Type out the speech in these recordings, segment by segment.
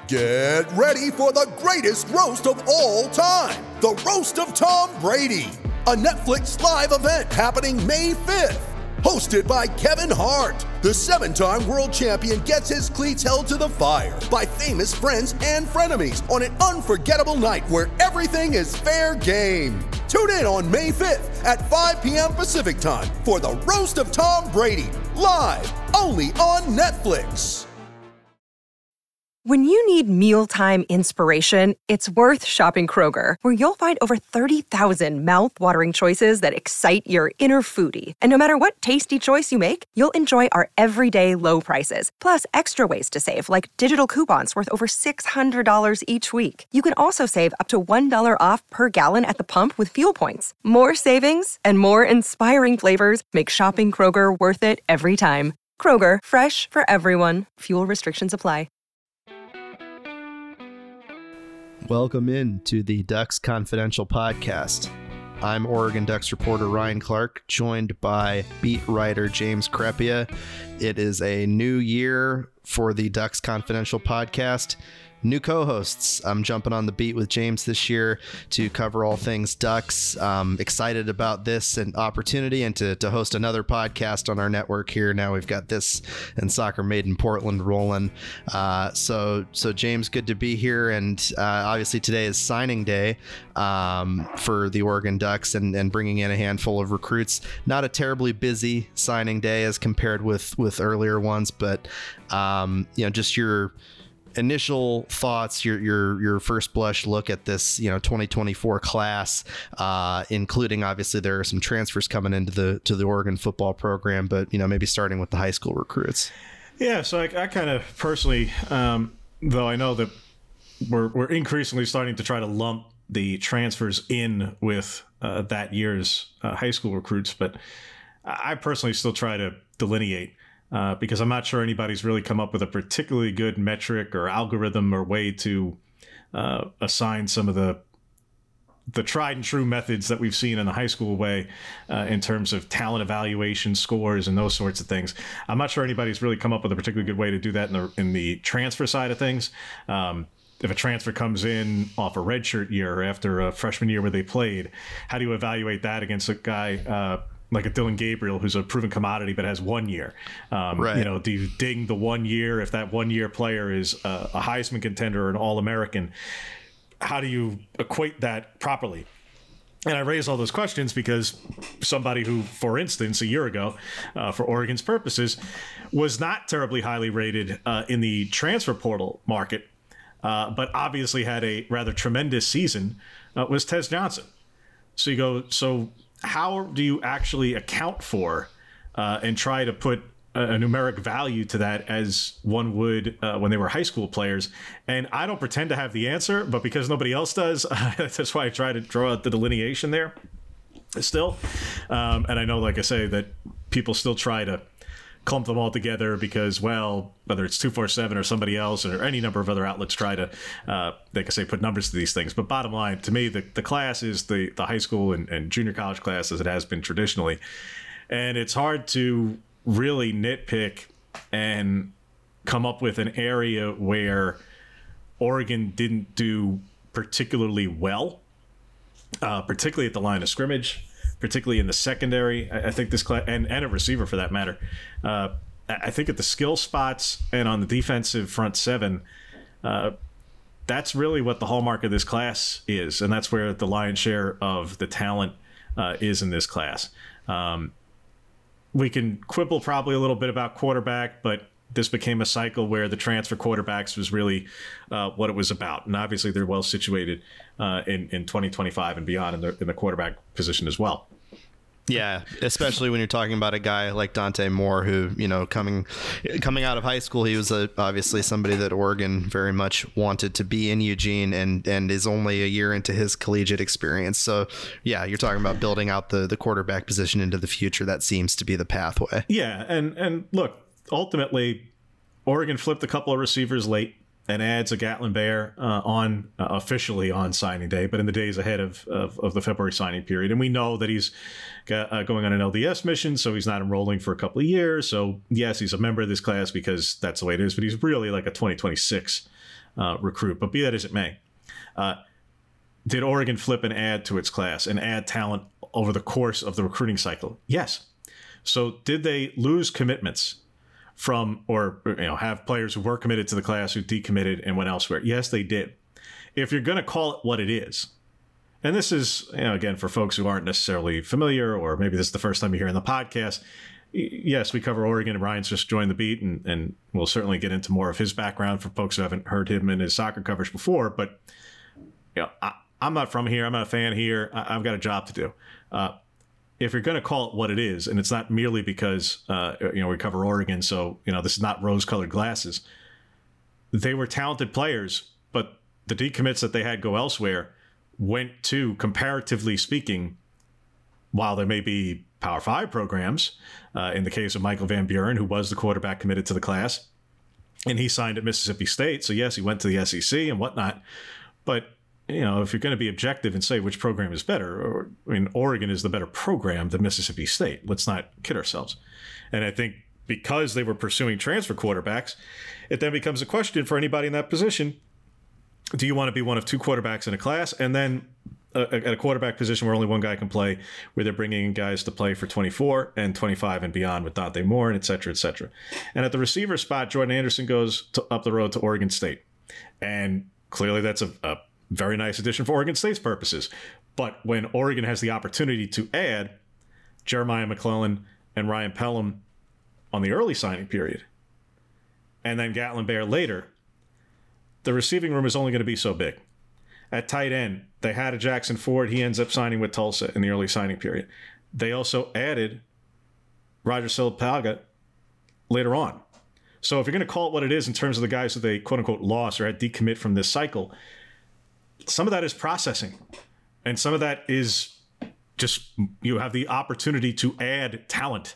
Get ready for the greatest roast of all time, the Roast of Tom Brady, a Netflix live event happening May 5th. Hosted by Kevin Hart, the 7-time world champion gets his cleats held to the fire by famous friends and frenemies on an unforgettable night where everything is fair game. Tune in on May 5th at 5 p.m. Pacific time for the Roast of Tom Brady, live only on Netflix. When you need mealtime inspiration, it's worth shopping Kroger, where you'll find over 30,000 mouth-watering choices that excite your inner foodie. And no matter what tasty choice you make, you'll enjoy our everyday low prices, plus extra ways to save, like digital coupons worth over $600 each week. You can also save up to $1 off per gallon at the pump with fuel points. More savings and more inspiring flavors make shopping Kroger worth it every time. Kroger, fresh for everyone. Fuel restrictions apply. Welcome in to the Ducks Confidential podcast. I'm Oregon Ducks reporter Ryan Clark, joined by beat writer James Crepea. It is a new year for the Ducks Confidential podcast. New co-hosts. I'm jumping on the beat with James this year to cover all things Ducks. Excited about this and opportunity and to host another podcast on our network here. Now we've got this and Soccer Made in Portland rolling. So James, good to be here. And obviously today is signing day for the Oregon Ducks and bringing in a handful of recruits. Not a terribly busy signing day as compared with earlier ones, but just your initial thoughts, your first blush look at this 2024 class, including obviously there are some transfers coming into the Oregon football program, but maybe starting with the high school recruits. Yeah, so I kind of personally, though I know that we're increasingly starting to try to lump the transfers in with that year's high school recruits, but I personally still try to delineate. Because I'm not sure anybody's really come up with a particularly good metric or algorithm or way to assign some of the tried and true methods that we've seen in the high school way in terms of talent evaluation scores and those sorts of things. I'm not sure anybody's really come up with a particularly good way to do that in the transfer side of things. If a transfer comes in off a redshirt year or after a freshman year where they played, how do you evaluate that against a guy like a Dylan Gabriel, who's a proven commodity but has 1 year? Right. Do you ding the 1 year if that 1 year player is a Heisman contender or an All-American? How do you equate that properly? And I raise all those questions because somebody who, for instance, a year ago, for Oregon's purposes, was not terribly highly rated in the transfer portal market, but obviously had a rather tremendous season, was Tez Johnson. So you go, how do you actually account for and try to put a numeric value to that as one would when they were high school players? And I don't pretend to have the answer, but because nobody else does, that's why I try to draw out the delineation there still. And I know, like I say, that people still try to clump them all together because, well, whether it's 247 or somebody else or any number of other outlets try to, like I say, put numbers to these things. But bottom line, to me, the class is the high school and junior college class as it has been traditionally. And it's hard to really nitpick and come up with an area where Oregon didn't do particularly well, particularly at the line of scrimmage, particularly in the secondary. I think this class, and a receiver for that matter, I think at the skill spots and on the defensive front seven, that's really what the hallmark of this class is. And that's where the lion's share of the talent is in this class. We can quibble probably a little bit about quarterback, but this became a cycle where the transfer quarterbacks was really what it was about. And obviously they're well situated in 2025 and beyond in the quarterback position as well. Yeah, especially when you're talking about a guy like Dante Moore, who, coming out of high school, he was obviously somebody that Oregon very much wanted to be in Eugene and is only a year into his collegiate experience. So, yeah, you're talking about building out the quarterback position into the future. That seems to be the pathway. Yeah, and look, ultimately, Oregon flipped a couple of receivers late and adds a Gatlin Bair officially on signing day, but in the days ahead of the February signing period. And we know that he's going on an LDS mission, so he's not enrolling for a couple of years. So yes, he's a member of this class because that's the way it is, but he's really like a 2026 recruit. But be that as it may, did Oregon flip and add to its class and add talent over the course of the recruiting cycle? Yes. So did they lose commitments from, or have players who were committed to the class who decommitted and went elsewhere? Yes, they did. If you're going to call it what it is, and this is, again, for folks who aren't necessarily familiar, or maybe this is the first time you're hearing the podcast, yes, we cover Oregon, and Ryan's just joined the beat, and we'll certainly get into more of his background for folks who haven't heard him in his soccer coverage before. But I'm not from here. I'm not a fan here. I've got a job to do. If you're going to call it what it is, and it's not merely because we cover Oregon, so this is not rose-colored glasses. They were talented players, but the decommits that they had go elsewhere went to, comparatively speaking, while there may be Power 5 programs, in the case of Michael Van Buren, who was the quarterback committed to the class, and he signed at Mississippi State. So yes, he went to the SEC and whatnot. But if you're going to be objective and say which program is better, Oregon is the better program than Mississippi State. Let's not kid ourselves. And I think because they were pursuing transfer quarterbacks, it then becomes a question for anybody in that position. Do you want to be one of two quarterbacks in a class, and then at a quarterback position where only one guy can play, where they're bringing in guys to play for 24 and 25 and beyond with Dante Moore and et cetera, et cetera. And at the receiver spot, Jordan Anderson goes up the road to Oregon State. And clearly that's a very nice addition for Oregon State's purposes. But when Oregon has the opportunity to add Jeremiah McClellan and Ryan Pelham on the early signing period, and then Gatlin Bair later, the receiving room is only going to be so big. At tight end, they had a Jackson Ford. He ends up signing with Tulsa in the early signing period. They also added Roger Silpaga later on. So if you're going to call it what it is in terms of the guys that they quote-unquote lost or had decommit from this cycle, some of that is processing. And some of that is just you have the opportunity to add talent.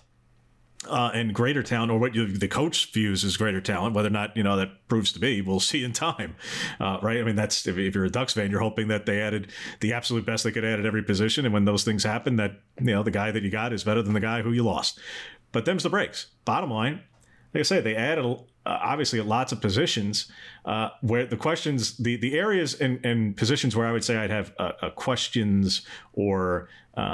And greater talent, or what the coach views as greater talent, whether or not that proves to be, we'll see in time, right? That's if you're a Ducks fan, you're hoping that they added the absolute best they could add at every position, and when those things happen, that the guy that you got is better than the guy who you lost. But them's the breaks. Bottom line, like I say, they added obviously lots of positions where the questions, the areas and positions where I would say I'd have questions or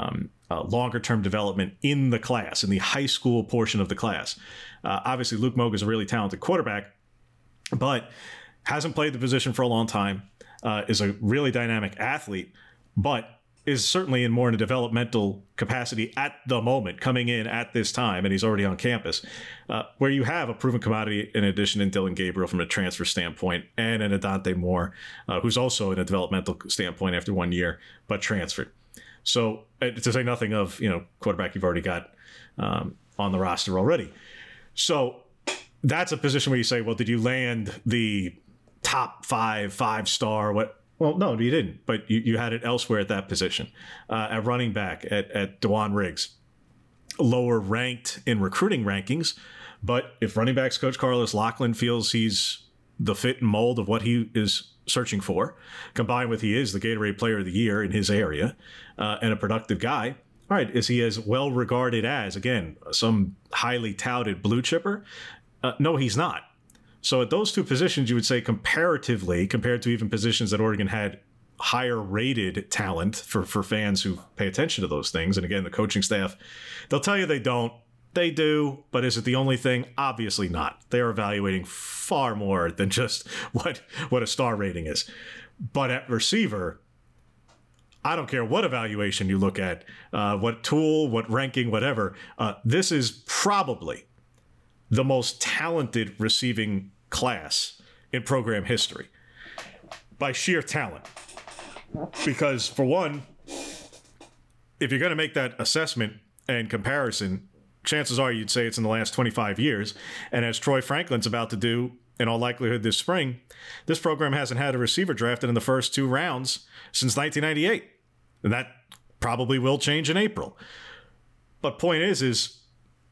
longer term development in the class, in the high school portion of the class. Obviously, Luke Moga is a really talented quarterback, but hasn't played the position for a long time, is a really dynamic athlete, but is certainly in more in a developmental capacity at the moment, coming in at this time, and he's already on campus, where you have a proven commodity in addition to Dylan Gabriel from a transfer standpoint, and in a Dante Moore, who's also in a developmental standpoint after 1 year, but transferred. So to say nothing of, quarterback you've already got on the roster already. So that's a position where you say, well, did you land the top five-star? What? Well, no, you didn't. But you had it elsewhere at that position. At running back, at DeJuan Riggs. Lower ranked in recruiting rankings. But if running backs coach Carlos Loughlin feels he's the fit and mold of what he is searching for, combined with he is the Gatorade Player of the Year in his area, and a productive guy. All right, is he as well regarded as, again, some highly touted blue chipper? No, he's not. So at those two positions, you would say comparatively, compared to even positions that Oregon had higher rated talent for fans who pay attention to those things. And again, the coaching staff, they'll tell you they don't. They do, but is it the only thing? Obviously not. They're evaluating far more than just what a star rating is. But at receiver, I don't care what evaluation you look at, what tool, what ranking, whatever. This is probably the most talented receiving class in program history by sheer talent. Because for one, if you're going to make that assessment and comparison, chances are you'd say it's in the last 25 years. And as Troy Franklin's about to do, in all likelihood this spring, this program hasn't had a receiver drafted in the first two rounds since 1998. And that probably will change in April. But point is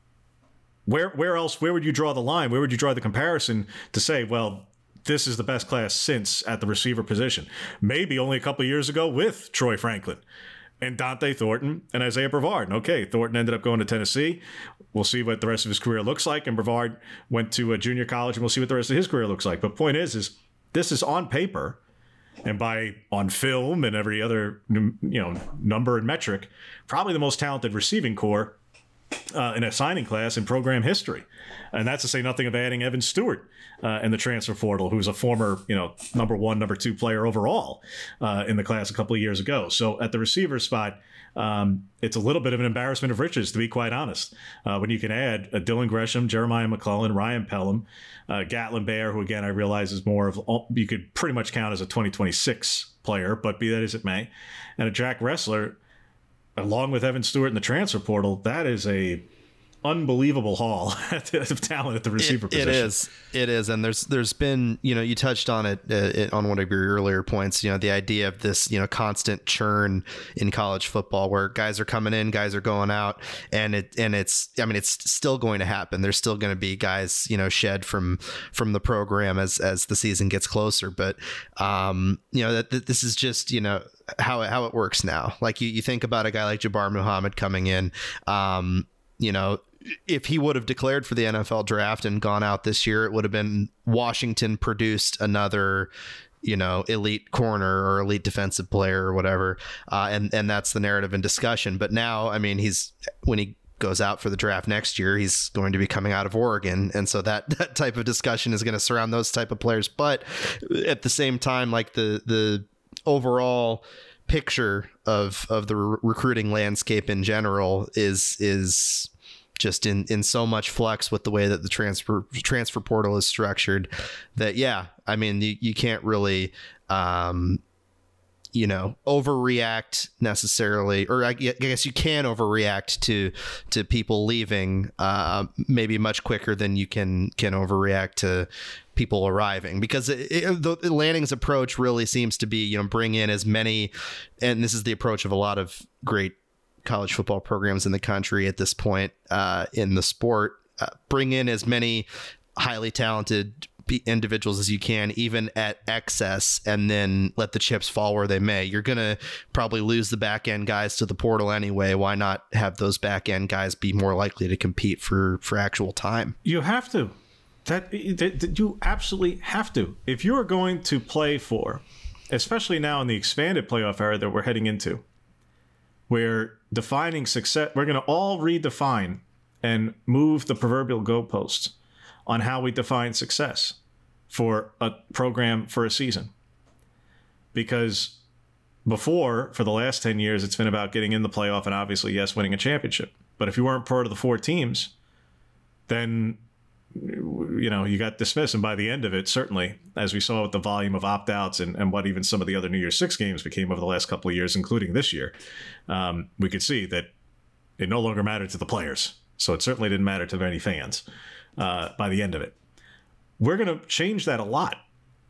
where else, where would you draw the line? Where would you draw the comparison to say, well, this is the best class since at the receiver position? Maybe only a couple of years ago with Troy Franklin and Dante Thornton and Isaiah Brevard. Okay, Thornton ended up going to Tennessee. We'll see what the rest of his career looks like. And Brevard went to a junior college, and we'll see what the rest of his career looks like. But point is this is on paper and on film and every other number and metric, probably the most talented receiving core in a signing class in program history. And that's to say nothing of adding Evan Stewart in the transfer portal, who's a former, number 1, number 2 player overall in the class a couple of years ago. So at the receiver spot, it's a little bit of an embarrassment of riches, to be quite honest, when you can add Dylan Gresham, Jeremiah McClellan, Ryan Pelham, Gatlin Bair, who again I realize is more of, you could pretty much count as a 2026 player, but be that as it may, and a Jack Ressler, along with Evan Stewart in the transfer portal. That is a unbelievable haul of talent at the receiver position. It is. And there's been, you touched on it on one of your earlier points, the idea of this, constant churn in college football where guys are coming in, guys are going out, and it's still going to happen. There's still going to be guys, shed from the program as the season gets closer. But, that this is just, how it works now. Like you think about a guy like Jabbar Muhammad coming in, if he would have declared for the NFL draft and gone out this year, it would have been Washington produced another, elite corner or elite defensive player or whatever. And that's the narrative and discussion. But now, when he goes out for the draft next year, he's going to be coming out of Oregon. And so that type of discussion is going to surround those type of players. But at the same time, like the overall picture of the recruiting landscape in general is just in so much flux with the way that the transfer portal is structured that, you can't really, overreact necessarily, or I guess you can overreact to people leaving maybe much quicker than you can overreact to people arriving, because the Lanning's approach really seems to be, bring in as many, and this is the approach of a lot of great college football programs in the country at this point in the sport, bring in as many highly talented individuals as you can, even at excess, and then let the chips fall where they may. You're going to probably lose the back end guys to the portal anyway. Why not have those back end guys be more likely to compete for actual time? You have to. That you absolutely have to. If you are going to play for, especially now in the expanded playoff era that we're heading into, where defining success, we're going to all redefine and move the proverbial goalposts on how we define success for a program for a season. Because before, for the last 10 years, it's been about getting in the playoff and obviously, yes, winning a championship. But if you weren't part of the 4 teams, then you got dismissed. And by the end of it, certainly, as we saw with the volume of opt-outs and what even some of the other New Year's Six games became over the last couple of years, including this year, we could see that it no longer mattered to the players. So it certainly didn't matter to many fans by the end of it. We're going to change that a lot.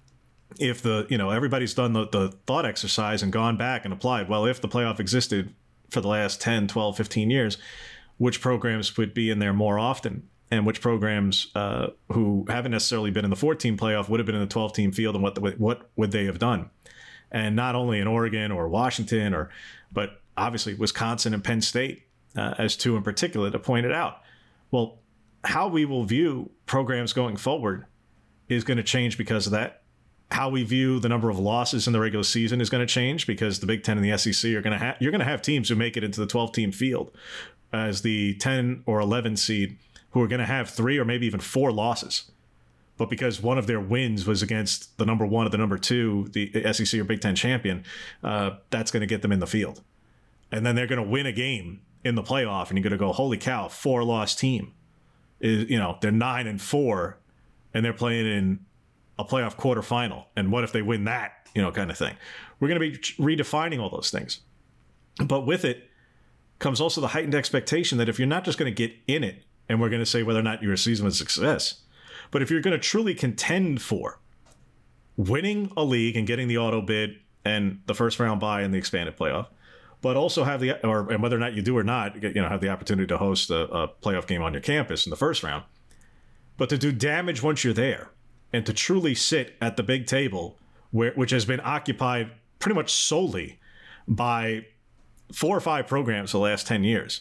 If everybody's done the thought exercise and gone back and applied, well, if the playoff existed for the last 10, 12, 15 years, which programs would be in there more often? And which programs who haven't necessarily been in the 14 playoff would have been in the 12-team field, and what would they have done? And not only in Oregon or Washington, but obviously Wisconsin and Penn State as 2 in particular to point it out. Well, how we will view programs going forward is going to change because of that. How we view the number of losses in the regular season is going to change because the Big Ten and the SEC are going to you're going to have teams who make it into the 12-team field as the 10 or 11 seed, who are going to have 3 or maybe even 4 losses. But because one of their wins was against the number 1 or the number 2, the SEC or Big Ten champion, that's going to get them in the field. And then they're going to win a game in the playoff, and you're going to go, holy cow, 4-loss team. They're 9-4, and they're playing in a playoff quarterfinal. And what if they win that, kind of thing. We're going to be redefining all those things. But with it comes also the heightened expectation that if you're not just going to get in it, and we're going to say whether or not your season was a success, but if you're going to truly contend for winning a league and getting the auto bid and the first round bye in the expanded playoff, but also have and whether or not you do or not, have the opportunity to host a playoff game on your campus in the first round, but to do damage once you're there and to truly sit at the big table, which has been occupied pretty much solely by 4 or 5 programs the last 10 years.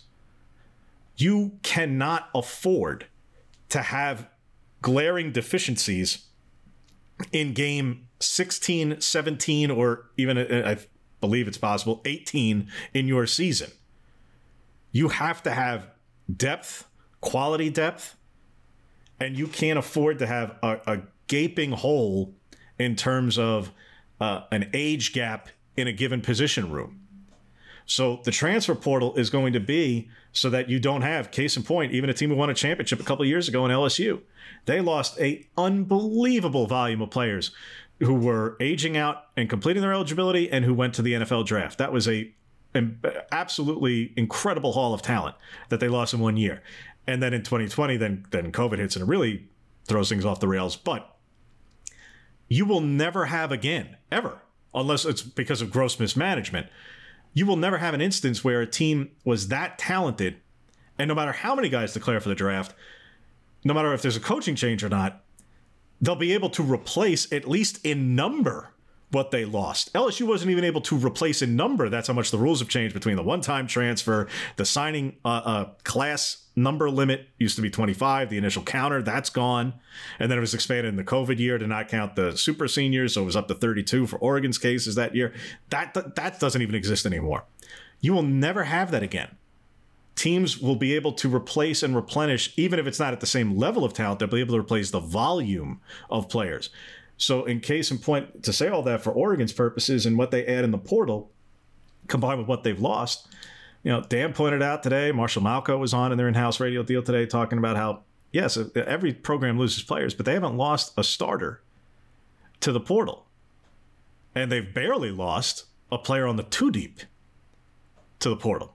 You cannot afford to have glaring deficiencies in game 16, 17, or even, I believe it's possible, 18 in your season. You have to have depth, quality depth, and you can't afford to have a gaping hole in terms of an age gap in a given position room. So the transfer portal is going to be so that you don't have, case in point, even a team who won a championship a couple of years ago in LSU. They lost an unbelievable volume of players who were aging out and completing their eligibility and who went to the NFL draft. That was an absolutely incredible haul of talent that they lost in 1 year. And then in 2020, then COVID hits and it really throws things off the rails. But you will never have again, ever, unless it's because of gross mismanagement, you will never have an instance where a team was that talented, and no matter how many guys declare for the draft, no matter if there's a coaching change or not, they'll be able to replace, at least in number, what they lost. LSU wasn't even able to replace in number. That's how much the rules have changed between the one-time transfer, the signing class number limit used to be 25, the initial counter, that's gone. And then it was expanded in the COVID year to not count the super seniors, so it was up to 32 for Oregon's cases that year. That doesn't even exist anymore. You will never have that again. Teams will be able to replace and replenish, even if it's not at the same level of talent, they'll be able to replace the volume of players. So in case in point, to say all that for Oregon's purposes and what they add in the portal, combined with what they've lost, Dan pointed out today, Marshall Malco was on in their in-house radio deal today talking about how, yes, every program loses players, but they haven't lost a starter to the portal. And they've barely lost a player on the two deep to the portal.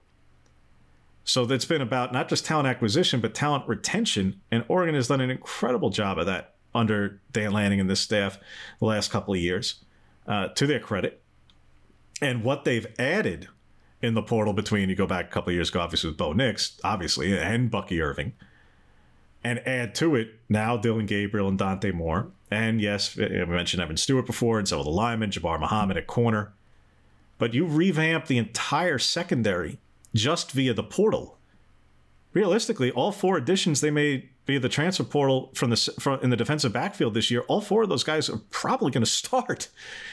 So it's been about not just talent acquisition, but talent retention. And Oregon has done an incredible job of that under Dan Lanning and this staff the last couple of years, to their credit. And what they've added in the portal between, you go back a couple of years ago, obviously with Bo Nix, obviously, and Bucky Irving, and add to it now Dylan Gabriel and Dante Moore. And yes, I mentioned Evan Stewart before, and some of the linemen, Jabbar Muhammad at corner. But you revamp the entire secondary just via the portal. Realistically, all four additions they made via the transfer portal from in the defensive backfield this year, all four of those guys are probably going to start.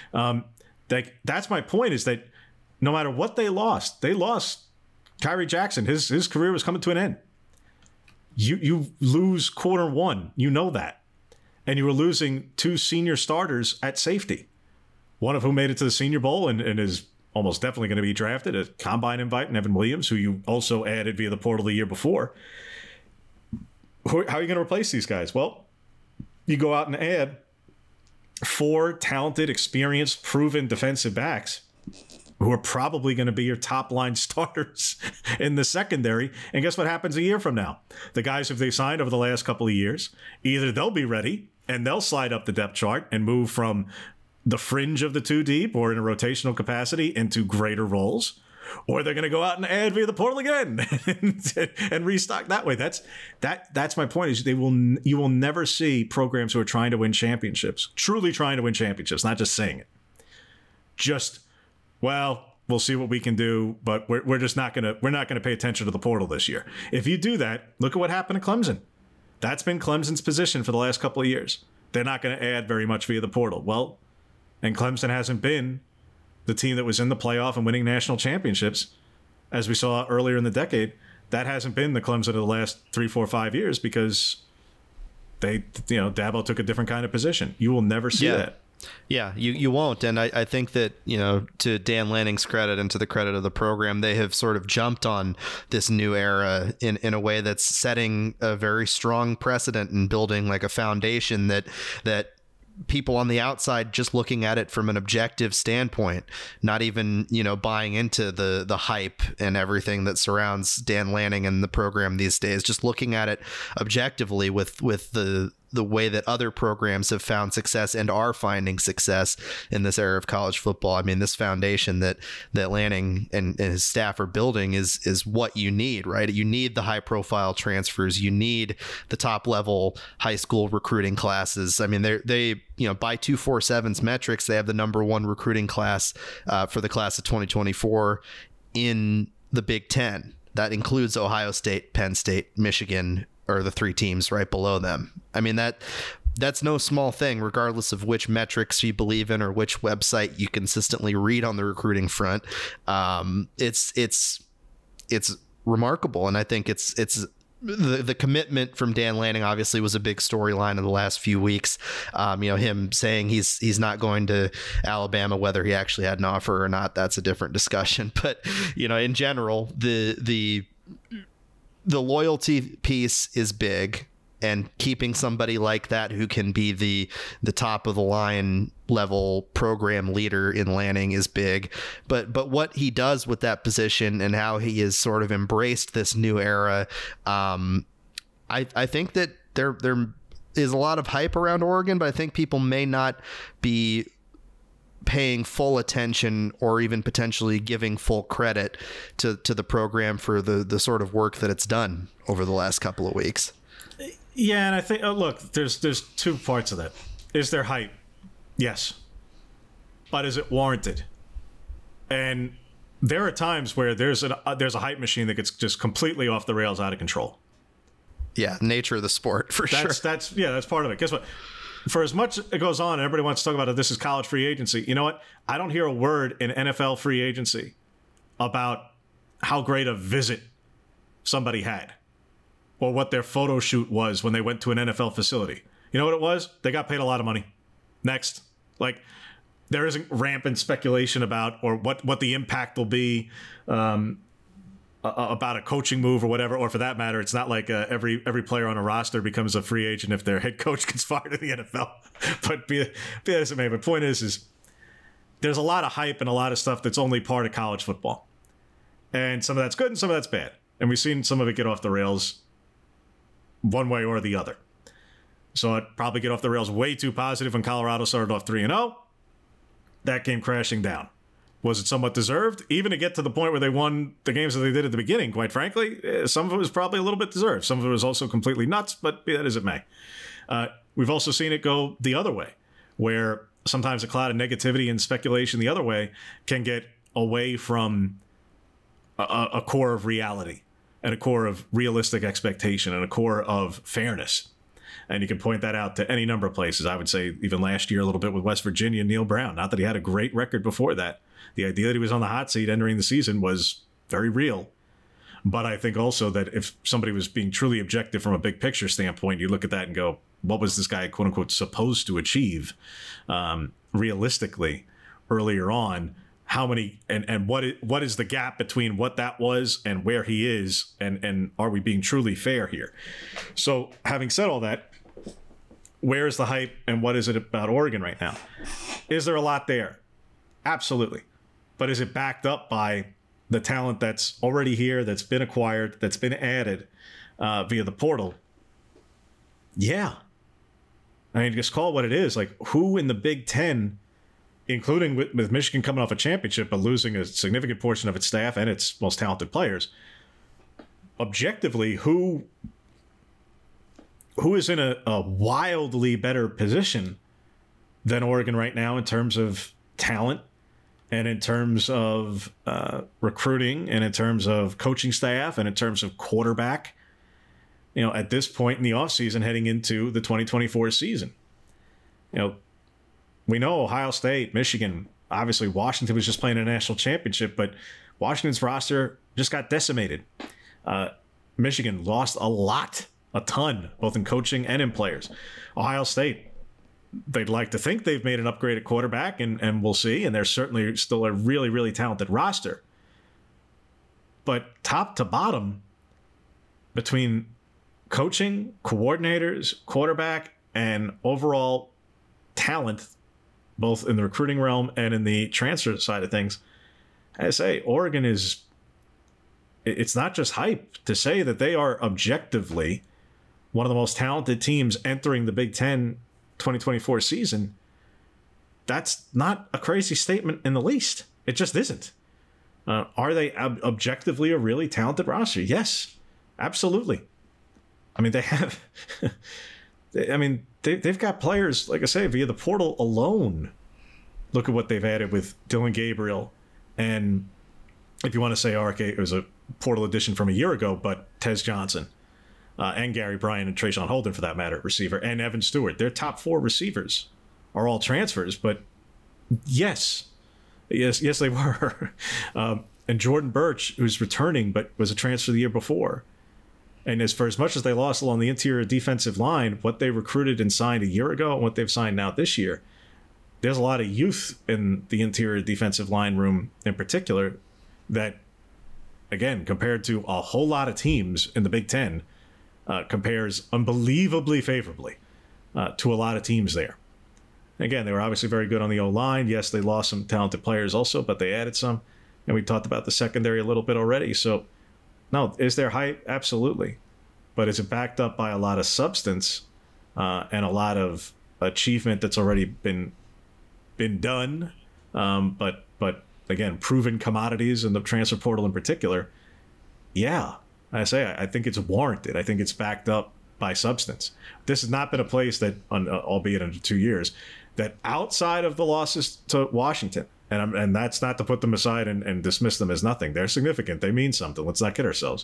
That's my point, is that no matter what they lost Kyrie Jackson. His career was coming to an end. You lose quarter one, you know that. And you were losing two senior starters at safety, one of whom made it to the Senior Bowl and is almost definitely going to be drafted, a combine invite, and Evan Williams, who you also added via the portal the year before. How are you going to replace these guys? Well, you go out and add four talented, experienced, proven defensive backs who are probably going to be your top line starters in the secondary. And guess what happens a year from now? The guys who they signed over the last couple of years, either they'll be ready and they'll slide up the depth chart and move from the fringe of the two deep or in a rotational capacity into greater roles, or they're going to go out and add via the portal again and restock that way. That's my point, is you will never see programs who are trying to win championships, truly trying to win championships, not just saying it. Just, well, we'll see what we can do, but we're not going to pay attention to the portal this year. If you do that, look at what happened to Clemson. That's been Clemson's position for the last couple of years. They're not going to add very much via the portal. Well, and Clemson hasn't been the team that was in the playoff and winning national championships, as we saw earlier in the decade. That hasn't been the Clemson of the last 3, 4, 5 years because Dabo took a different kind of position. You will never see that. Yeah, you won't. And I think that, to Dan Lanning's credit and to the credit of the program, they have sort of jumped on this new era in a way that's setting a very strong precedent and building like a foundation that people on the outside, just looking at it from an objective standpoint, not even, buying into the hype and everything that surrounds Dan Lanning and the program these days, just looking at it objectively with the way that other programs have found success and are finding success in this era of college football. I mean, this foundation that Lanning and his staff are building is what you need, right? You need the high profile transfers. You need the top level high school recruiting classes. I mean, they by 247's metrics, they have the number one recruiting class for the class of 2024 in the Big Ten. That includes Ohio State, Penn State, Michigan, or the three teams right below them. I mean, that's no small thing, regardless of which metrics you believe in or which website you consistently read on the recruiting front. It's remarkable, and I think it's the commitment from Dan Lanning obviously was a big storyline in the last few weeks. Him saying he's not going to Alabama, whether he actually had an offer or not, that's a different discussion. But in general, the loyalty piece is big, and keeping somebody like that who can be the top of the line level program leader in Lanning is big. But what he does with that position and how he has sort of embraced this new era, I think that there is a lot of hype around Oregon, but I think people may not be paying full attention or even potentially giving full credit to the program for the sort of work that it's done over the last couple of weeks. Yeah, and I think, look, there's 2 parts of that. Is there hype? Yes. But is it warranted? And there are times where there's a hype machine that gets just completely off the rails, out of control. Yeah, nature of the sport, for sure. That's part of it. Guess what? For as much it goes on, and everybody wants to talk about it, this is college free agency. You know what? I don't hear a word in NFL free agency about how great a visit somebody had, or what their photo shoot was when they went to an NFL facility. You know what it was? They got paid a lot of money. Next. Like, there isn't rampant speculation about or what the impact will be about a coaching move or whatever, or for that matter, it's not like every player on a roster becomes a free agent if their head coach gets fired in the NFL. But be that as it may, the point is there's a lot of hype and a lot of stuff that's only part of college football. And some of that's good and some of that's bad. And we've seen some of it get off the rails one way or the other. So it probably get off the rails way too positive when Colorado started off 3-0. That came crashing down. Was it somewhat deserved? Even to get to the point where they won the games that they did at the beginning, quite frankly, some of it was probably a little bit deserved. Some of it was also completely nuts, but be that as it may. We've also seen it go the other way, where sometimes a cloud of negativity and speculation the other way can get away from a core of reality and a core of realistic expectation and a core of fairness. And you can point that out to any number of places. I would say even last year a little bit with West Virginia and Neil Brown. Not that he had a great record before that. The idea that he was on the hot seat entering the season was very real. But I think also that if somebody was being truly objective from a big picture standpoint, you look at that and go, what was this guy, quote unquote, supposed to achieve realistically earlier on? How many and what is the gap between what that was and where he is, and are we being truly fair here? So having said all that, where is the hype and what is it about Oregon right now? Is there a lot there? Absolutely. But is it backed up by the talent that's already here, that's been acquired, that's been added via the portal? Yeah. I mean, just call it what it is. Like, who in the Big Ten, including with Michigan coming off a championship but losing a significant portion of its staff and its most talented players, objectively, who is in a wildly better position than Oregon right now in terms of talent and in terms of recruiting and in terms of coaching staff and in terms of quarterback, at this point in the offseason heading into the 2024 season? We know Ohio State, Michigan, obviously Washington was just playing a national championship, but Washington's roster just got decimated. Michigan lost a ton, both in coaching and in players. Ohio State, they'd like to think they've made an upgrade at quarterback, and we'll see, and they're certainly still a really, really talented roster. But top to bottom, between coaching, coordinators, quarterback, and overall talent, both in the recruiting realm and in the transfer side of things, I say Oregon it's not just hype to say that they are objectively one of the most talented teams entering the Big Ten 2024 season. That's not a crazy statement in the least. It just isn't. Are they objectively a really talented roster? Yes, absolutely. I mean, they have... they've got players, like I say, via the portal alone. Look at what they've added with Dylan Gabriel. And if you want to say, okay, it was a portal addition from a year ago, but Tez Johnson. and Gary Bryant and Trayshawn Holden, for that matter, receiver, and Evan Stewart. Their top 4 receivers are all transfers, but yes, they were. And Jordan Birch, who's returning, but was a transfer the year before. And for as much as they lost along the interior defensive line, what they recruited and signed a year ago and what they've signed now this year, there's a lot of youth in the interior defensive line room in particular that, again, compared to a whole lot of teams in the Big Ten, compares unbelievably favorably to a lot of teams there. Again, they were obviously very good on the O-line. Yes, they lost some talented players also, but they added some. And we talked about the secondary a little bit already. So, no, is there hype? Absolutely. But is it backed up by a lot of substance and a lot of achievement that's already been done? But again, proven commodities in the transfer portal in particular. Yeah, I think it's warranted. I think it's backed up by substance. This has not been a place that, albeit in 2 years, that outside of the losses to Washington, and that's not to put them aside and dismiss them as nothing. They're significant. They mean something. Let's not kid ourselves.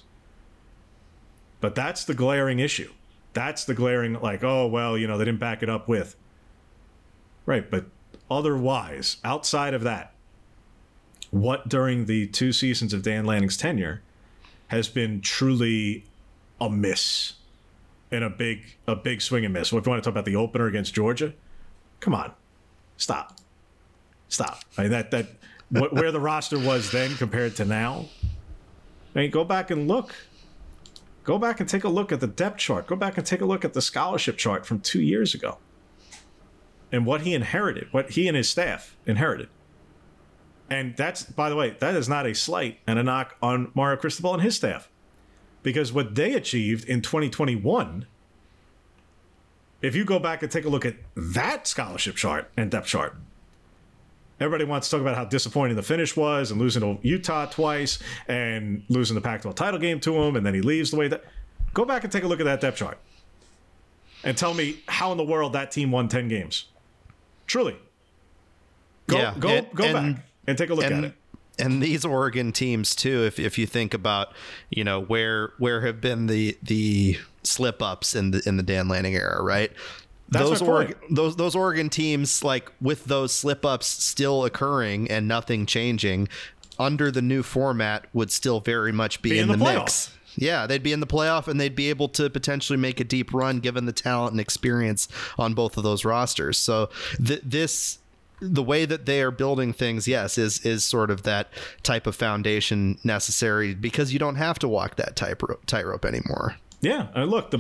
But that's the glaring issue. That's the glaring, like, oh, well, they didn't back it up with. Right, but otherwise, outside of that, what during the 2 seasons of Dan Lanning's tenure has been truly a miss and a big swing and miss? Well, if you want to talk about the opener against Georgia, come on, stop. I mean, where the roster was then compared to now. I mean, go back and look. Go back and take a look at the depth chart. Go back and take a look at the scholarship chart from 2 years ago. And what he inherited, what he and his staff inherited. And that's, by the way, that is not a slight and a knock on Mario Cristobal and his staff. Because what they achieved in 2021, if you go back and take a look at that scholarship chart and depth chart, everybody wants to talk about how disappointing the finish was and losing to Utah twice and losing the Pac-12 title game to him, and then he leaves the way that. Go back and take a look at that depth chart and tell me how in the world that team won 10 games. Truly. Go back and take a look at it. And these Oregon teams too, if you think about, where have been the slip ups in the Dan Lanning era, right? Those Oregon teams, like, with those slip ups still occurring and nothing changing under the new format, would still very much be in the mix. Yeah, they'd be in the playoff and they'd be able to potentially make a deep run given the talent and experience on both of those rosters. So the way that they are building things, yes, is sort of that type of foundation necessary because you don't have to walk that tightrope anymore. Yeah, and look,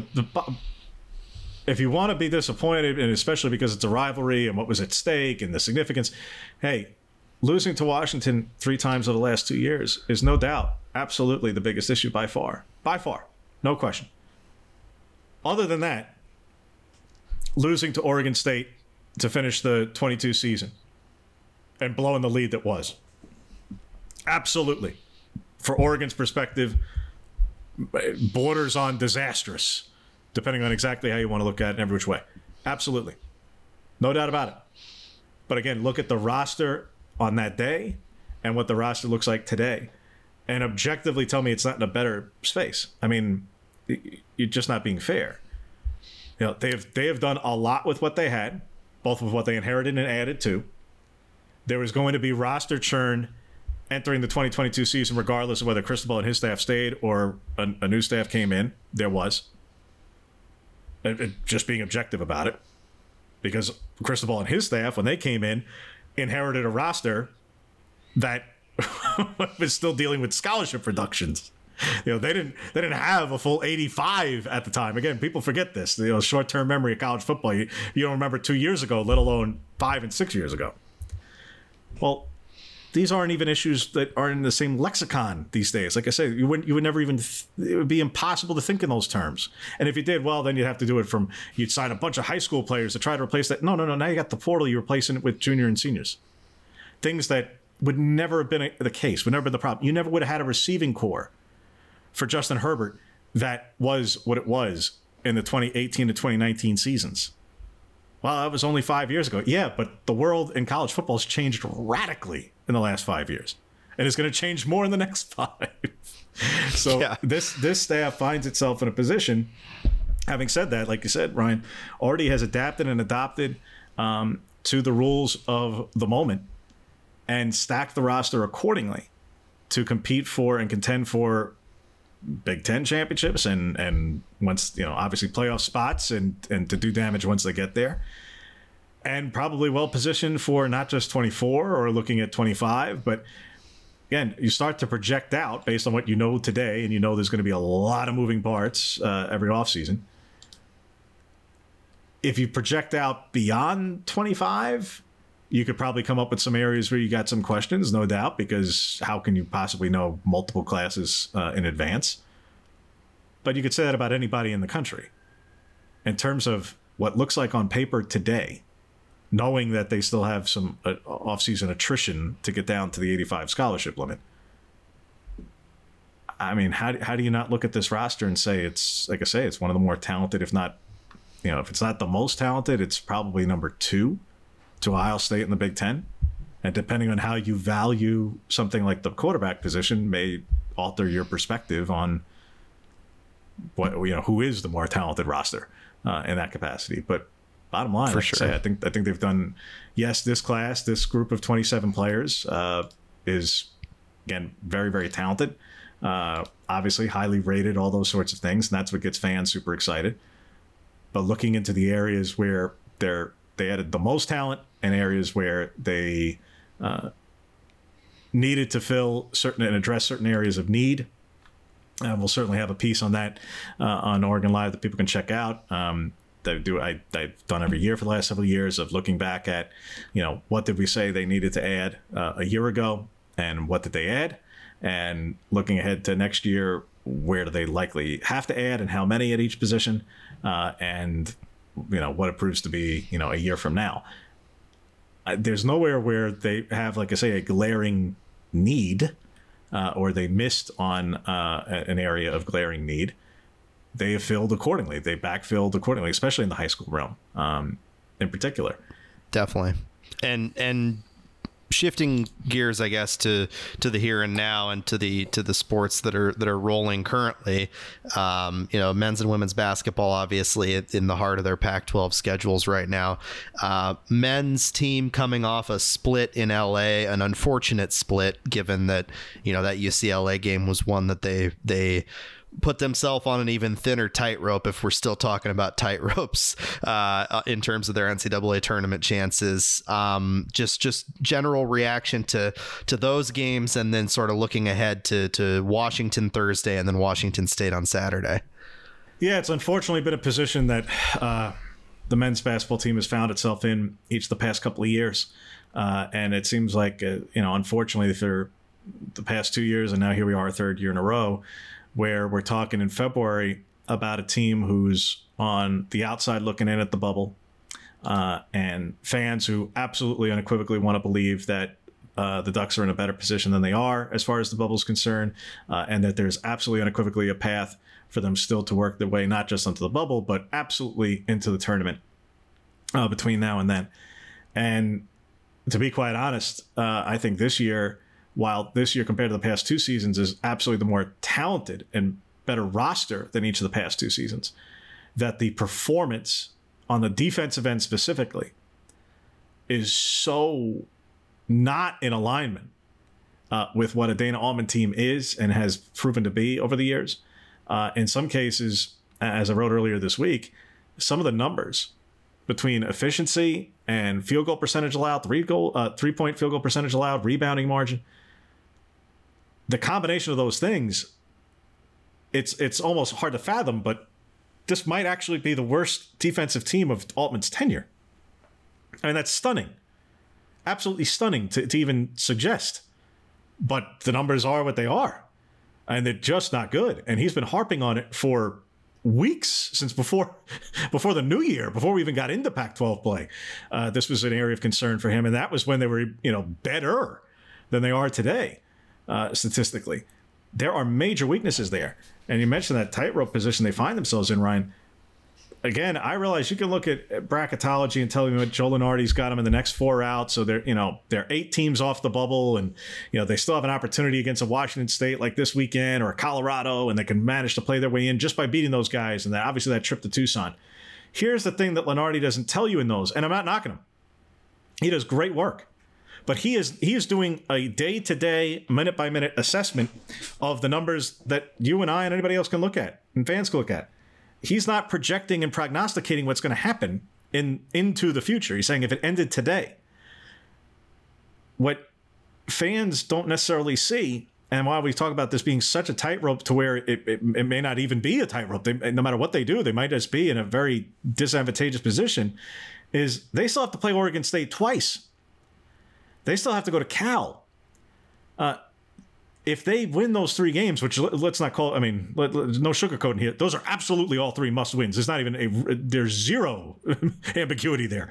if you want to be disappointed, and especially because it's a rivalry and what was at stake and the significance, hey, losing to Washington 3 times over the last 2 years is no doubt absolutely the biggest issue by far, no question. Other than that, losing to Oregon State to finish the 22 season and blowing the lead that was, absolutely, for Oregon's perspective, borders on disastrous, depending on exactly how you want to look at it in every which way. Absolutely. No doubt about it. But again, look at the roster on that day and what the roster looks like today, and objectively tell me it's not in a better space. I mean, you're just not being fair. They have done a lot with what they had, both with what they inherited and added to. There was going to be roster churn entering the 2022 season, regardless of whether Cristobal and his staff stayed or a new staff came in. There was. Just being objective about it. Because Cristobal and his staff, when they came in, inherited a roster that was still dealing with scholarship reductions. They didn't have a full 85 at the time. Again, people forget this. Short-term memory of college football. You don't remember 2 years ago, let alone 5 and 6 years ago. Well, these aren't even issues that are in the same lexicon these days. Like I said, you would never even. It would be impossible to think in those terms. And if you did, well, then you'd have to do it from. You'd sign a bunch of high school players to try to replace that. No. Now you got the portal. You're replacing it with junior and seniors. Things that would never have been the case. Would never been the problem. You never would have had a receiving core for Justin Herbert that was what it was in the 2018 to 2019 seasons. Well, that was only 5 years ago. Yeah, but the world in college football has changed radically in the last 5 years. and it's going to change more in the next 5. So this staff finds itself in a position. Having said that, like you said, Ryan already has adapted and adopted to the rules of the moment and stacked the roster accordingly to compete for and contend for Big Ten championships and once, obviously playoff spots and to do damage once they get there. And probably well positioned for not just 24 or looking at 25, but again, you start to project out based on what you know today, and there's going to be a lot of moving parts every offseason. If you project out beyond 25, you could probably come up with some areas where you got some questions, no doubt, because how can you possibly know multiple classes in advance? But you could say that about anybody in the country. In terms of what looks like on paper today, knowing that they still have some off-season attrition to get down to the 85 scholarship limit. I mean, how do you not look at this roster and say it's, like I say, it's one of the more talented, if not, if it's not the most talented, it's probably number 2 to Ohio State in the Big Ten. And depending on how you value something like the quarterback position may alter your perspective on what, who is the more talented roster in that capacity. But bottom line, I think they've done, this class, this group of 27 players is, again, very, very talented. Obviously, highly rated, all those sorts of things. And that's what gets fans super excited. But looking into the areas where they added the most talent and areas where they needed to fill certain and address certain areas of need. We'll certainly have a piece on that on Oregon Live that people can check out. I've done every year for the last several years of looking back at, what did we say they needed to add a year ago and what did they add? And looking ahead to next year, where do they likely have to add and how many at each position? And what it proves to be, a year from now. There's nowhere where they have, like I say, a glaring need or they missed on an area of glaring need. They have filled accordingly. They backfilled accordingly, especially in the high school realm in particular. Definitely. And shifting gears, I guess, to the here and now and to the sports that are rolling currently. Men's and women's basketball, obviously, in the heart of their Pac-12 schedules right now. Men's team coming off a split in LA, an unfortunate split, given that that UCLA game was one that they put themselves on an even thinner tightrope, if we're still talking about tightropes in terms of their NCAA tournament chances. Just general reaction to those games, and then sort of looking ahead to Washington Thursday and then Washington State on Saturday. Yeah, it's unfortunately been a position that the men's basketball team has found itself in each of the past couple of years. And it seems like, unfortunately, for the past 2 years, and now here we are, 3rd year in a row, where we're talking in February about a team who's on the outside looking in at the bubble, and fans who absolutely unequivocally want to believe that the Ducks are in a better position than they are as far as the bubble is concerned, and that there's absolutely unequivocally a path for them still to work their way not just onto the bubble, but absolutely into the tournament between now and then. And to be quite honest, I think this year, while this year compared to the past 2 seasons is absolutely the more talented and better roster than each of the past 2 seasons, that the performance on the defensive end specifically is so not in alignment with what a Dana Altman team is and has proven to be over the years. In some cases, as I wrote earlier this week, some of the numbers between efficiency and field goal percentage allowed, 3-point field goal percentage allowed, rebounding margin, the combination of those things, it's almost hard to fathom, but this might actually be the worst defensive team of Altman's tenure. I mean, that's stunning. Absolutely stunning to even suggest. But the numbers are what they are. And they're just not good. And he's been harping on it for weeks, since before the new year, before we even got into Pac-12 play. This was an area of concern for him. And that was when they were, better than they are today. Statistically, there are major weaknesses there. And you mentioned that tightrope position they find themselves in, Ryan. again, I realize you can look at bracketology and tell me what Joe Lunardi's got them in the next 4 out. So they're 8 teams off the bubble, and they still have an opportunity against a Washington State like this weekend or Colorado, and they can manage to play their way in just by beating those guys. And obviously that trip to Tucson. Here's the thing that Lunardi doesn't tell you in those, and I'm not knocking him. He does great work. But he is doing a day-to-day, minute-by-minute assessment of the numbers that you and I and anybody else can look at and fans can look at. He's not projecting and prognosticating what's going to happen into the future. He's saying if it ended today. What fans don't necessarily see, and why we talk about this being such a tightrope to where it may not even be a tightrope. No matter what they do, they might just be in a very disadvantageous position, is they still have to play Oregon State twice. They still have to go to Cal. If they win those 3 games, which let's not call, no sugarcoating here. Those are absolutely all 3 must wins. There's not even there's zero ambiguity there.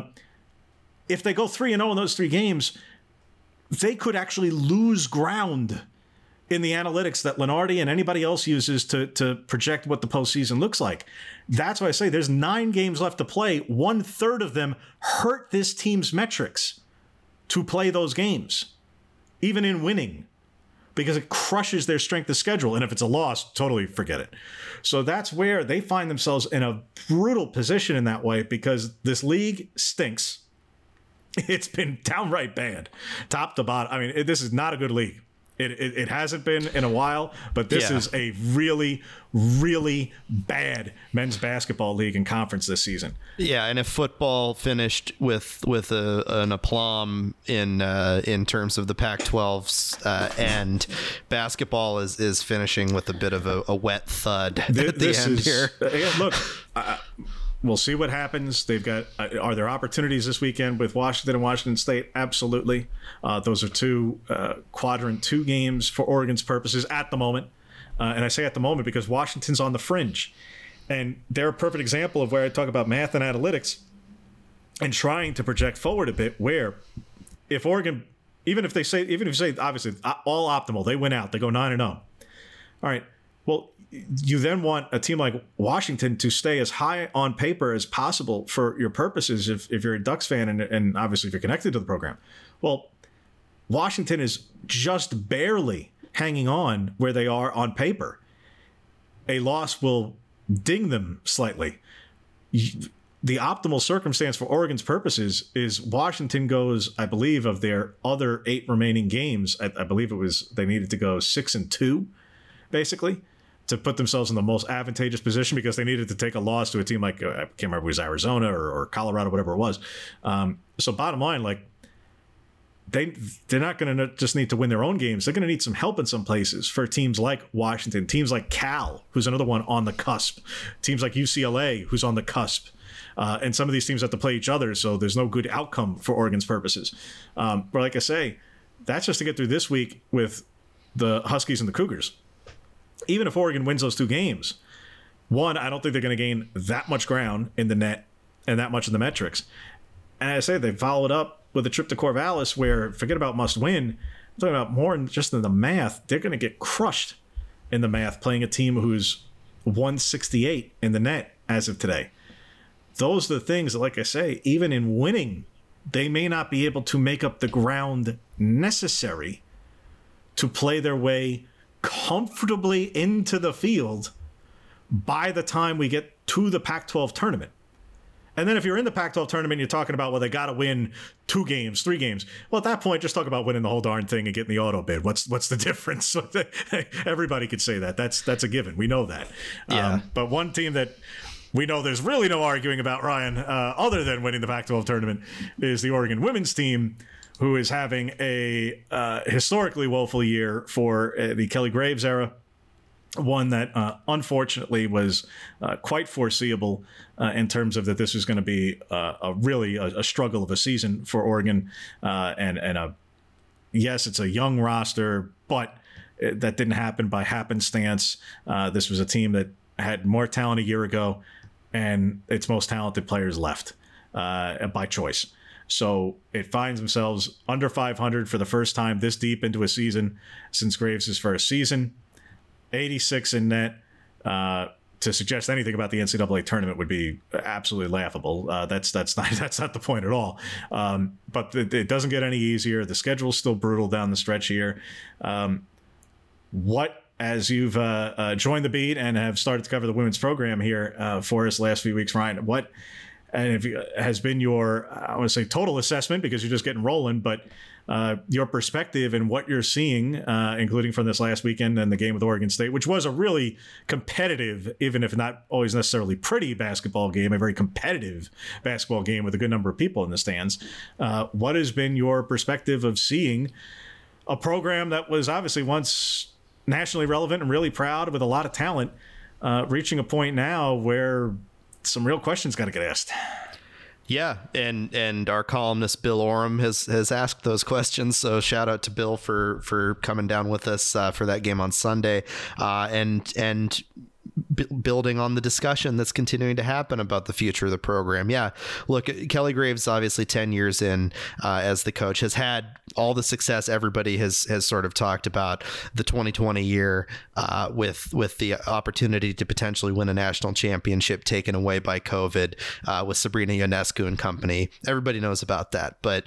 If they go 3-0 in those 3 games, they could actually lose ground in the analytics that Lunardi and anybody else uses to project what the postseason looks like. That's why I say there's 9 games left to play. 1/3 of them hurt this team's metrics to play those games, even in winning, because it crushes their strength of schedule. And if it's a loss, totally forget it. So that's where they find themselves in a brutal position in that way, because this league stinks. It's been downright bad, top to bottom. This is not a good league. It hasn't been in a while, but this is a really, really bad men's basketball league and conference this season. Yeah, and if football finished with an aplomb in terms of the Pac-12's end, basketball is finishing with a bit of a wet thud at the end here. Look, we'll see what happens. They've got. Are there opportunities this weekend with Washington and Washington State? Absolutely. Those are 2 quadrant 2 games for Oregon's purposes at the moment. And I say at the moment because Washington's on the fringe, and they're a perfect example of where I talk about math and analytics and trying to project forward a bit. Where if Oregon, even if you say obviously all optimal, they win out, they go 9-0. All right. Well, you then want a team like Washington to stay as high on paper as possible for your purposes if you're a Ducks fan and obviously if you're connected to the program. Well, Washington is just barely hanging on where they are on paper. A loss will ding them slightly. The optimal circumstance for Oregon's purposes is Washington goes, I believe, of their other 8 remaining games, I believe it was they needed to go 6-2, basically, to put themselves in the most advantageous position, because they needed to take a loss to a team like, I can't remember if it was Arizona or Colorado, whatever it was. So bottom line, like, they're not going to just need to win their own games. They're going to need some help in some places for teams like Washington, teams like Cal, who's another one on the cusp, teams like UCLA, who's on the cusp. And some of these teams have to play each other, so there's no good outcome for Oregon's purposes. But like I say, that's just to get through this week with the Huskies and the Cougars. Even if Oregon wins those 2 games, one, I don't think they're going to gain that much ground in the net and that much in the metrics. And as I say, they followed up with a trip to Corvallis where, forget about must win, I'm talking about more than just in the math. They're going to get crushed in the math playing a team who's 168 in the net as of today. Those are the things that, like I say, even in winning, they may not be able to make up the ground necessary to play their way comfortably into the field by the time we get to the Pac-12 tournament. And then if you're in the Pac-12 tournament, you're talking about, well, they got to win 2 games, 3 games. Well, at that point, just talk about winning the whole darn thing and getting the auto bid. What's the difference? Everybody could say that. That's a given. We know that. Yeah. But one team that we know there's really no arguing about, Ryan, other than winning the Pac-12 tournament, is the Oregon women's team, who is having a historically woeful year for the Kelly Graves era. One that unfortunately was quite foreseeable in terms of that this was going to be a struggle of a season for Oregon. Yes, it's a young roster, but that didn't happen by happenstance. This was a team that had more talent a year ago, and its most talented players left by choice. So it finds themselves under 500 for the first time this deep into a season since Graves' first season. 86 in net, to suggest anything about the NCAA tournament would be absolutely laughable. That's not the point at all. But it doesn't get any easier. The schedule's still brutal down the stretch here. As you've joined the beat and have started to cover the women's program here for us last few weeks, Ryan, what has been your, I want to say total assessment, because you're just getting rolling, but your perspective and what you're seeing, including from this last weekend and the game with Oregon State, which was a really competitive, even if not always necessarily pretty basketball game, a very competitive basketball game with a good number of people in the stands. What has been your perspective of seeing a program that was obviously once nationally relevant and really proud with a lot of talent, reaching a point now where some real questions got to get asked? Yeah, and our columnist Bill Oram has asked those questions. So shout out to Bill for coming down with us for that game on Sunday, and building on the discussion that's continuing to happen about the future of the program. Yeah, look, Kelly Graves, obviously 10 years in as the coach, has had all the success everybody has sort of talked about. The 2020 year with the opportunity to potentially win a national championship taken away by COVID with Sabrina Ionescu and company. Everybody knows about that. But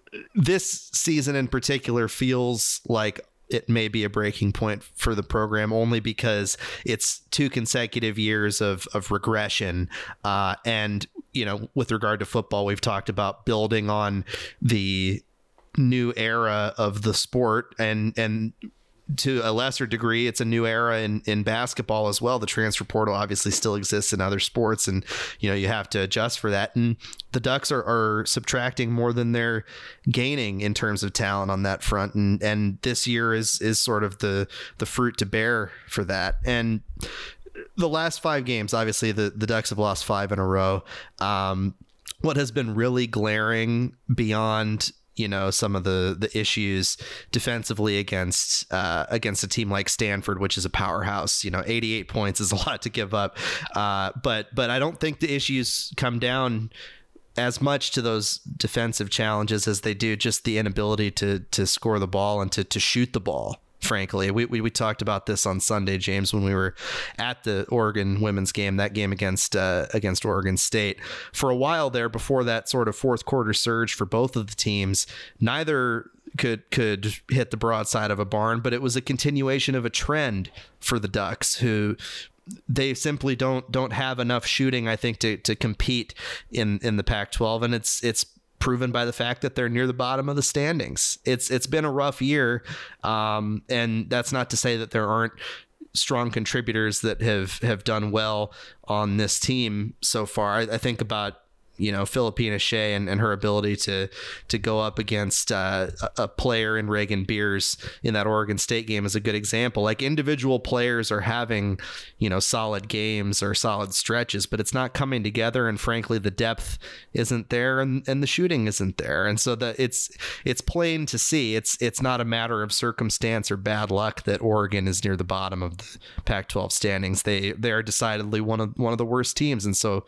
this season in particular feels like it may be a breaking point for the program, only because it's 2 consecutive years of regression. And, with regard to football, we've talked about building on the new era of the sport, and to a lesser degree, it's a new era in basketball as well. The transfer portal obviously still exists in other sports, and you have to adjust for that. And the Ducks are subtracting more than they're gaining in terms of talent on that front. And this year is sort of the fruit to bear for that. And the last 5 games, obviously the Ducks have lost 5 in a row. What has been really glaring beyond some of the issues defensively against a team like Stanford, which is a powerhouse. 88 points is a lot to give up. But I don't think the issues come down as much to those defensive challenges as they do just the inability to score the ball and to shoot the ball. Frankly, we talked about this on Sunday, James, when we were at the Oregon women's game, that game against Oregon State. For a while there, before that sort of fourth quarter surge for both of the teams, neither could hit the broadside of a barn, but it was a continuation of a trend for the Ducks, who they simply don't have enough shooting, I think, to compete in the Pac-12, and it's proven by the fact that they're near the bottom of the standings. It's been a rough year, and that's not to say that there aren't strong contributors that have done well on this team so far. I think about Philippina Shea and her ability to go up against a player in Reagan Beers in that Oregon State game is a good example. Like, individual players are having, solid games or solid stretches, but it's not coming together. And frankly, the depth isn't there, and the shooting isn't there. And so it's plain to see. It's not a matter of circumstance or bad luck that Oregon is near the bottom of the Pac-12 standings. They are decidedly one of the worst teams. And so,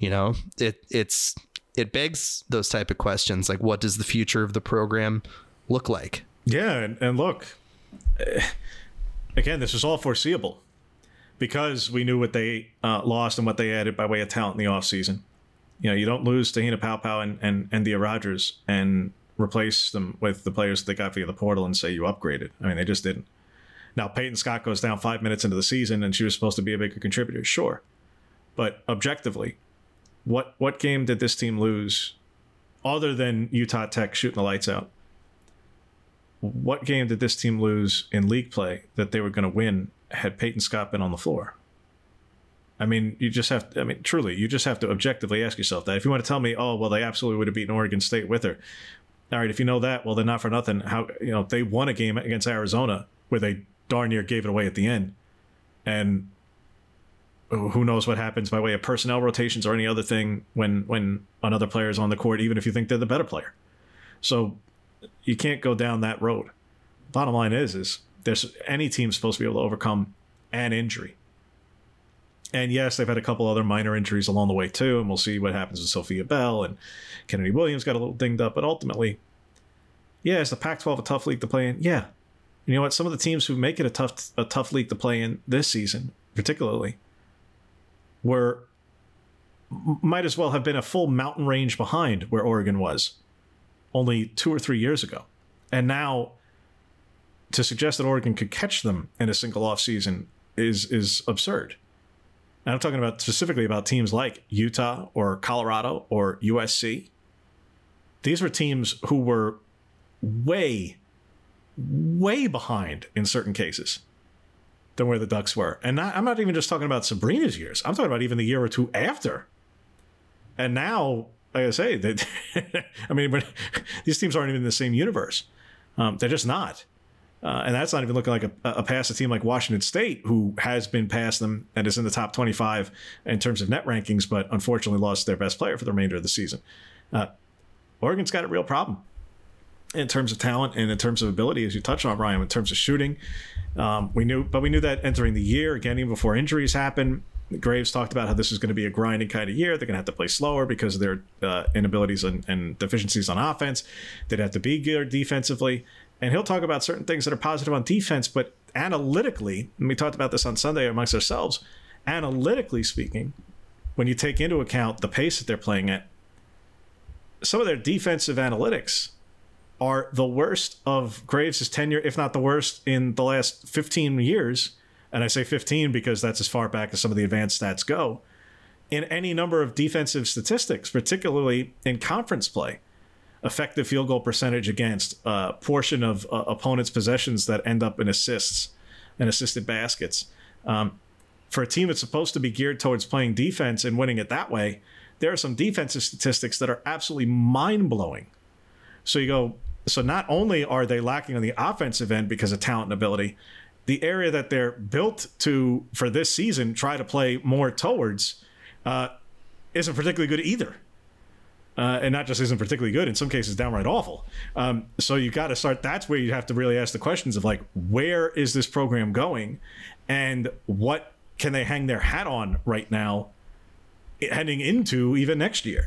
it begs those type of questions, like, what does the future of the program look like? Yeah, and look, again, this was all foreseeable because we knew what they lost and what they added by way of talent in the offseason. You don't lose Tahina Paopao and Dia Rogers and replace them with the players that they got via the portal and say you upgraded. I mean, they just didn't. Now, Peyton Scott goes down 5 minutes into the season, and she was supposed to be a bigger contributor, sure. But objectively, what game did this team lose other than Utah Tech shooting the lights out? What game did this team lose in league play that they were going to win had Peyton Scott been on the floor? I mean, you just have to objectively ask yourself that. If you want to tell me, oh, well, they absolutely would have beaten Oregon State with her. All right, if you know that, well, then not for nothing. How they won a game against Arizona where they darn near gave it away at the end. And who knows what happens by way of personnel rotations or any other thing when another player is on the court, even if you think they're the better player. So you can't go down that road. Bottom line is there's any team supposed to be able to overcome an injury. And yes, they've had a couple other minor injuries along the way too, and we'll see what happens with Sophia Bell, and Kennedy Williams got a little dinged up, but ultimately, yeah, is the Pac-12 a tough league to play in? Yeah. You know what? Some of the teams who make it a tough league to play in this season, particularly, might as well have been a full mountain range behind where Oregon was only 2 or 3 years ago. And now to suggest that Oregon could catch them in a single offseason is absurd. And I'm talking about specifically about teams like Utah or Colorado or USC. These were teams who were way, way behind in certain cases than where the Ducks were. And I'm not even just talking about Sabrina's years. I'm talking about even the year or two after. And now, like I say, I mean, but these teams aren't even in the same universe. They're just not. And that's not even looking like a past a team like Washington State, who has been past them and is in the top 25 in terms of net rankings, but unfortunately lost their best player for the remainder of the season. Oregon's got a real problem in terms of talent and in terms of ability, as you touched on, Ryan, in terms of shooting. We knew that entering the year, again, even before injuries happened. Graves talked about how this is going to be a grinding kind of year. They're going to have to play slower because of their inabilities and deficiencies on offense. They'd have to be good defensively. And he'll talk about certain things that are positive on defense, but analytically, and we talked about this on Sunday amongst ourselves, analytically speaking, when you take into account the pace that they're playing at, some of their defensive analytics are the worst of Graves' tenure, if not the worst, in the last 15 years. And I say 15 because that's as far back as some of the advanced stats go, in any number of defensive statistics, particularly in conference play. Effective field goal percentage against, a portion of opponents' possessions that end up in assists and assisted baskets. For a team that's supposed to be geared towards playing defense and winning it that way, there are some defensive statistics that are absolutely mind-blowing. So not only are they lacking on the offensive end because of talent and ability, the area that they're built to, for this season, try to play more towards, isn't particularly good either. And not just isn't particularly good, in some cases downright awful. So you got to start, that's where you have to really ask the questions of, like, where is this program going and what can they hang their hat on right now heading into even next year?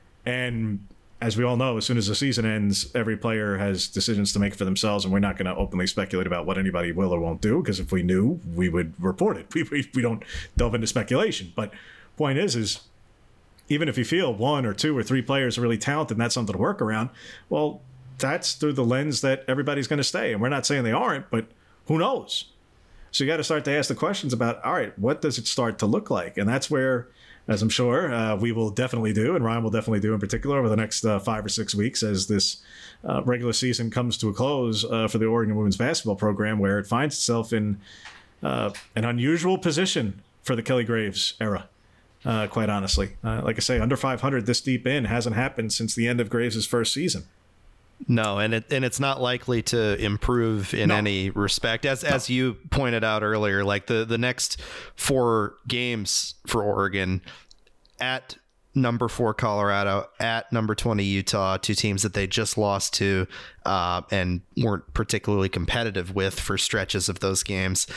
And as we all know, as soon as the season ends, every player has decisions to make for themselves, and we're not going to openly speculate about what anybody will or won't do, because if we knew, we would report it. We don't delve into speculation. But point is even if you feel 1 or 2 or 3 players are really talented and that's something to work around, well, that's through the lens that everybody's going to stay. And we're not saying they aren't, but who knows? So you got to start to ask the questions about, all right, what does it start to look like? And that's where, as I'm sure we will definitely do, and Ryan will definitely do in particular over the next 5 or 6 weeks as this regular season comes to a close for the Oregon women's basketball program, where it finds itself in an unusual position for the Kelly Graves era. Quite honestly, like I say, under 500 this deep in hasn't happened since the end of Graves' first season. No, and it's not likely to improve in any respect. As you pointed out earlier, like the next 4 games for Oregon, at number 4 Colorado, at number 20 Utah, 2 teams that they just lost to and weren't particularly competitive with for stretches of those games.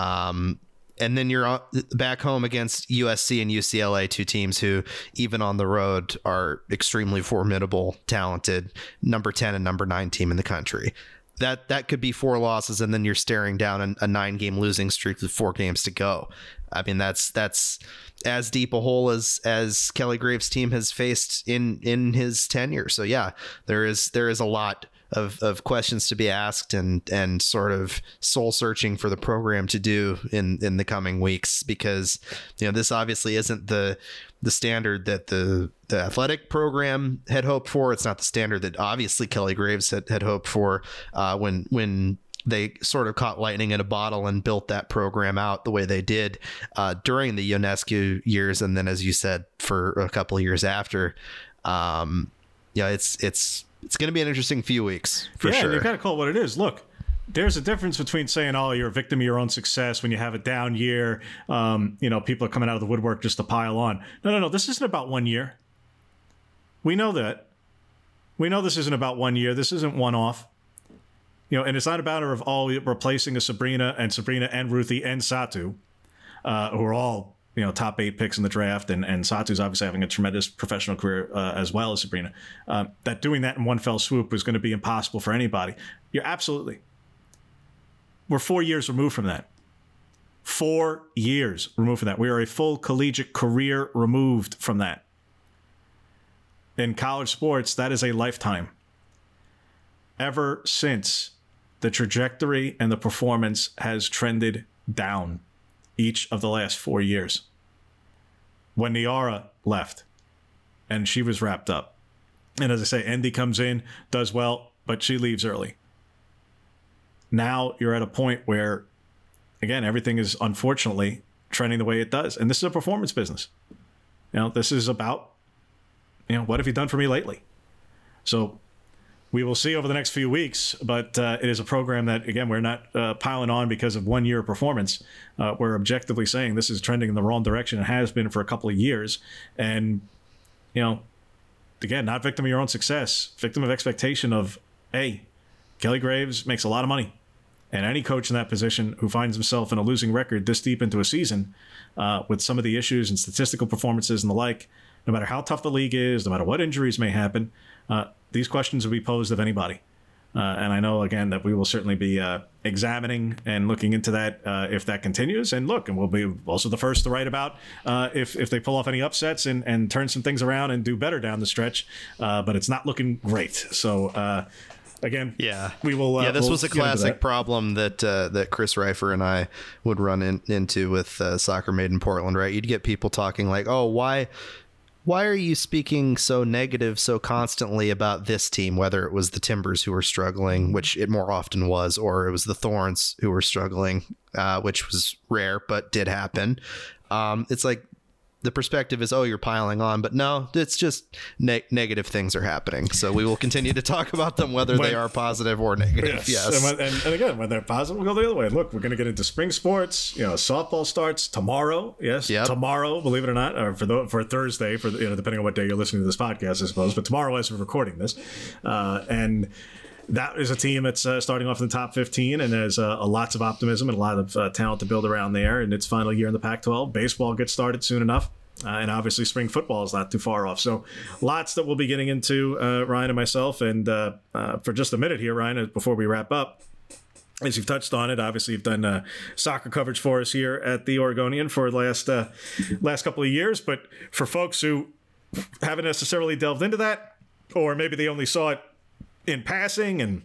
And then you're back home against USC and UCLA, 2 teams who, even on the road, are extremely formidable, talented, number 10 and number 9 team in the country. That could be 4 losses, and then you're staring down a 9-game losing streak with 4 games to go. I mean, that's as deep a hole as Kelly Graves' team has faced in his tenure. So yeah, there is a lot of questions to be asked and sort of soul searching for the program to do in the coming weeks, because this obviously isn't the standard that the athletic program had hoped for. It's not the standard that obviously Kelly Graves had hoped for when they sort of caught lightning in a bottle and built that program out the way they did during the Ionescu years, and then, as you said, for a couple of years after. It's going to be an interesting few weeks for sure. Yeah, you've got to call it what it is. Look, there's a difference between saying, oh, you're a victim of your own success when you have a down year. People are coming out of the woodwork just to pile on. No. This isn't about 1 year. We know that. We know this isn't about 1 year. This isn't one-off. And it's not a matter of replacing a Sabrina and Ruthie and Satu, who are all top 8 picks in the draft, and Satu's obviously having a tremendous professional career as well as Sabrina. That doing that in one fell swoop was going to be impossible for anybody. We're 4 years removed from that. 4 years removed from that. We are a full collegiate career removed from that. In college sports, that is a lifetime. Ever since, the trajectory and the performance has trended down each of the last 4 years. When Niara left and she was wrapped up. And as I say, Endy comes in, does well, but she leaves early. Now you're at a point where, again, everything is unfortunately trending the way it does. And this is a performance business. This is about, what have you done for me lately? So we will see over the next few weeks, but it is a program that, again, we're not piling on because of 1 year of performance. We're objectively saying this is trending in the wrong direction. It has been for a couple of years. And, again, not victim of your own success, victim of expectation of, hey, Kelly Graves makes a lot of money. And any coach in that position who finds himself in a losing record this deep into a season with some of the issues and statistical performances and the like, no matter how tough the league is, no matter what injuries may happen, these questions will be posed of anybody. And I know, again, that we will certainly be examining and looking into that if that continues. And look, and we'll be also the first to write about if they pull off any upsets and turn some things around and do better down the stretch. But it's not looking great. So, again, we will. This was a classic problem that Chris Reifer and I would run into with Soccer Made in Portland, right? You'd get people talking like, oh, why are you speaking so negative so constantly about this team, whether it was the Timbers who were struggling, which it more often was, or it was the Thorns who were struggling, which was rare, but did happen. It's like the perspective is, oh, you're piling on, but no, it's just negative things are happening. So we will continue to talk about them, whether they are positive or negative. Yes. And again, when they're positive, we'll go the other way. Look, we're going to get into spring sports. Softball starts tomorrow. Yes. Yep. Tomorrow, believe it or not, or for Thursday, depending on what day you're listening to this podcast, I suppose, but tomorrow as we're recording this. And that is a team that's starting off in the top 15 and has lots of optimism and a lot of talent to build around there. And it's final year in the Pac-12. Baseball gets started soon enough. And obviously spring football is not too far off. So lots that we'll be getting into, Ryan and myself. And for just a minute here, Ryan, before we wrap up, as you've touched on it, obviously you've done soccer coverage for us here at the Oregonian for the last couple of years. But for folks who haven't necessarily delved into that, or maybe they only saw it in passing and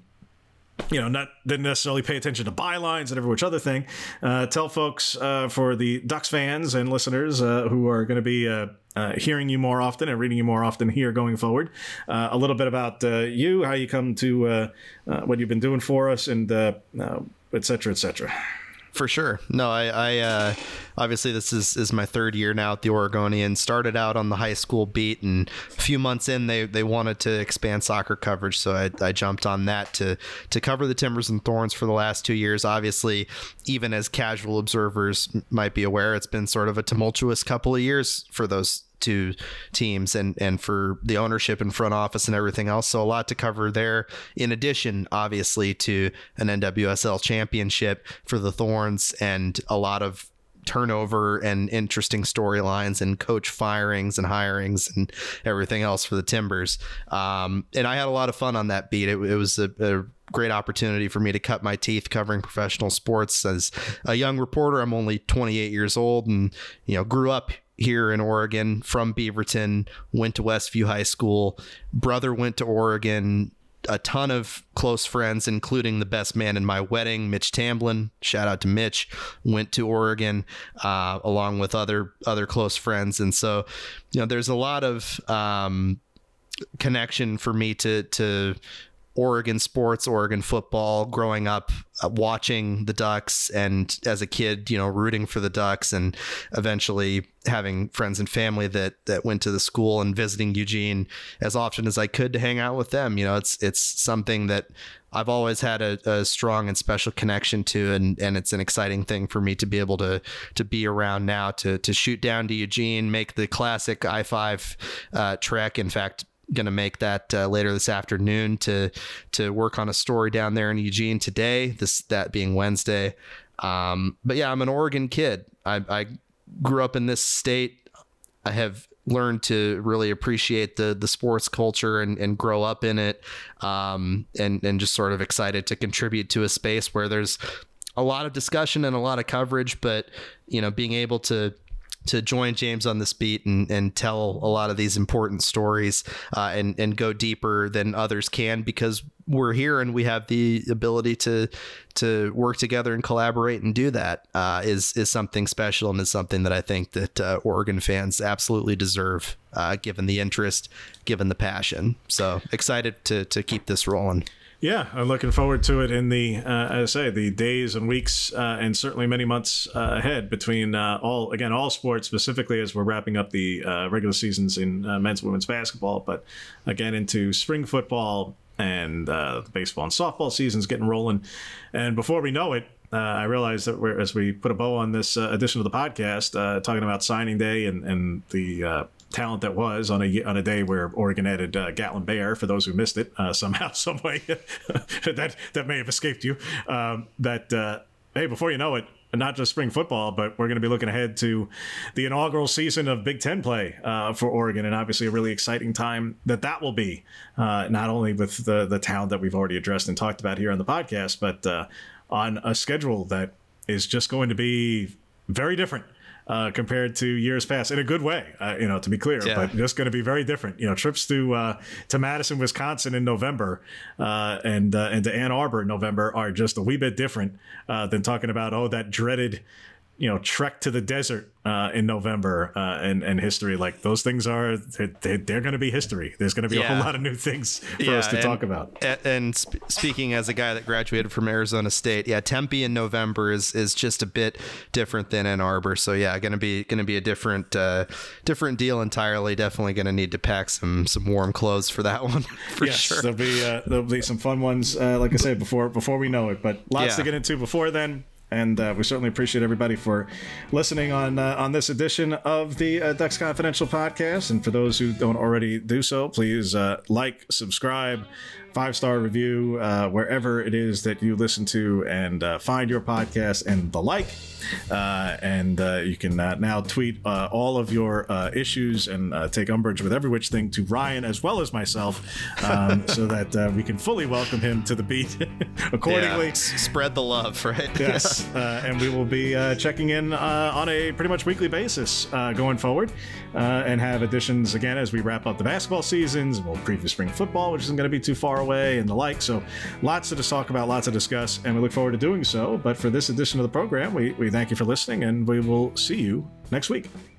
didn't necessarily pay attention to bylines and every which other thing, tell folks for the Ducks fans and listeners who are going to be hearing you more often and reading you more often here going forward, a little bit about you, how you come to what you've been doing for us, and et cetera, et cetera. For sure. No, I obviously this is my third year now at the Oregonian. Started out on the high school beat, and a few months in, they wanted to expand soccer coverage, so I jumped on that to cover the Timbers and Thorns for the last 2 years. Obviously, even as casual observers might be aware, it's been sort of a tumultuous couple of years for those two teams and for the ownership and front office and everything else. So a lot to cover there. In addition, obviously, to an NWSL championship for the Thorns and a lot of turnover and interesting storylines and coach firings and hirings and everything else for the Timbers. And I had a lot of fun on that beat. It was a great opportunity for me to cut my teeth covering professional sports as a young reporter. I'm only 28 years old and, grew up here in Oregon from Beaverton, went to Westview High School. Brother went to Oregon. A ton of close friends, including the best man in my wedding, Mitch Tamblin. Shout out to Mitch. Went to Oregon along with other close friends, and so there's a lot of connection for me to Oregon sports, Oregon football, growing up watching the Ducks and as a kid, rooting for the Ducks, and eventually having friends and family that went to the school and visiting Eugene as often as I could to hang out with them. It's something that I've always had a strong and special connection to, and it's an exciting thing for me to be able to be around now, to shoot down to Eugene, make the classic I-5 trek. In fact, going to make that later this afternoon to work on a story down there in Eugene today, that being Wednesday. But yeah, I'm an Oregon kid. I grew up in this state. I have learned to really appreciate the sports culture and grow up in it, and just sort of excited to contribute to a space where there's a lot of discussion and a lot of coverage, but being able to join James on this beat and tell a lot of these important stories and go deeper than others can, because we're here and we have the ability to work together and collaborate and do that is something special, and is something that I think that Oregon fans absolutely deserve, given the interest, given the passion. So excited to keep this rolling. Yeah, I'm looking forward to it in the, as I say, the days and weeks and certainly many months ahead between all sports, specifically as we're wrapping up the regular seasons in men's and women's basketball, but again into spring football and the baseball and softball seasons getting rolling. And before we know it, I realize that as we put a bow on this edition of the podcast, talking about signing day and the talent that was on a day where Oregon added Gatlin Bair, for those who missed it somehow, some way, that may have escaped you. Hey, before you know it, not just spring football, but we're going to be looking ahead to the inaugural season of Big Ten play for Oregon, and obviously a really exciting time that will be, not only with the talent that we've already addressed and talked about here on the podcast, but on a schedule that is just going to be very different compared to years past, in a good way, to be clear, but just going to be very different. Trips to Madison, Wisconsin in November and to Ann Arbor in November are just a wee bit different than talking about, that dreaded, trek to the desert in November and history. Like, those things they're going to be history. There's going to be a whole lot of new things for us to talk about. And speaking as a guy that graduated from Arizona State, Tempe in November is just a bit different than Ann Arbor. So going to be a different deal entirely. Definitely going to need to pack some warm clothes for that one. Sure. There'll be some fun ones. Like I said, before we know it, but lots to get into before then. And we certainly appreciate everybody for listening on this edition of the Ducks Confidential podcast. And for those who don't already do so, please like, subscribe, 5-star review, wherever it is that you listen to and find your podcast and the like. And you can now tweet all of your issues and take umbrage with every which thing to Ryan as well as myself, so that we can fully welcome him to the beat accordingly. Yeah, spread the love, right? Yes. And we will be checking in on a pretty much weekly basis going forward, and have editions again as we wrap up the basketball seasons. We'll preview spring football, which isn't going to be too far away, and the like. So lots to talk about, lots to discuss, and we look forward to doing so. But for this edition of the program, we thank you for listening, and we will see you next week.